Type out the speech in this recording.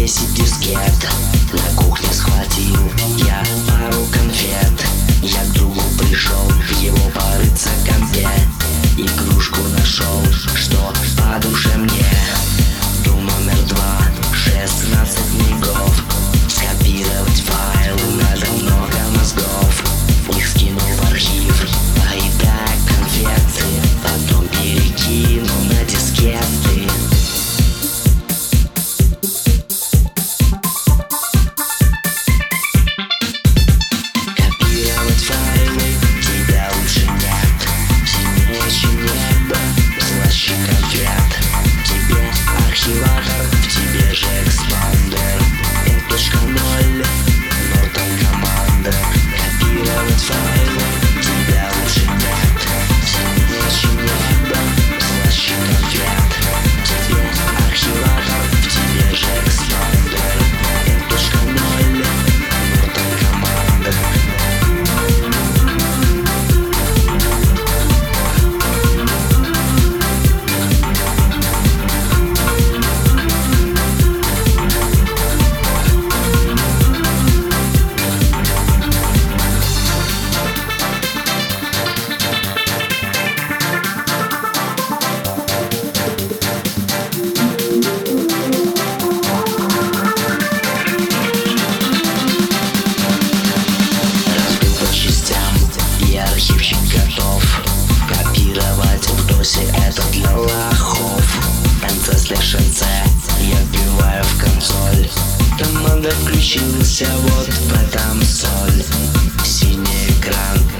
10 дискет. На кухне схватил я пару конфет. Я к другу пришел, в его порыться компе. Игрушку нашел, что по душе мне. Дом номер 2, 16 мигов. Скопировать файлы надо много мозгов. Их скинул в архив, поедая конфеты. Потом перекину на дискеты. Копировать файлы тебя лучше нет. Синее небо, слаще конфет. Тебе архиватор, в тебе же экспандер. 5.0, Norton команда. Копировать файлы тебя лучше нет. Синее небо, слаще конфет. Тебе архиватор, в тебе же экспандер. 5.0, Norton команда. Архивчик готов. Копировать в досе это для лохов. NC/NC я вбиваю в консоль. Команда включился, вот в этом соль. Синий экран.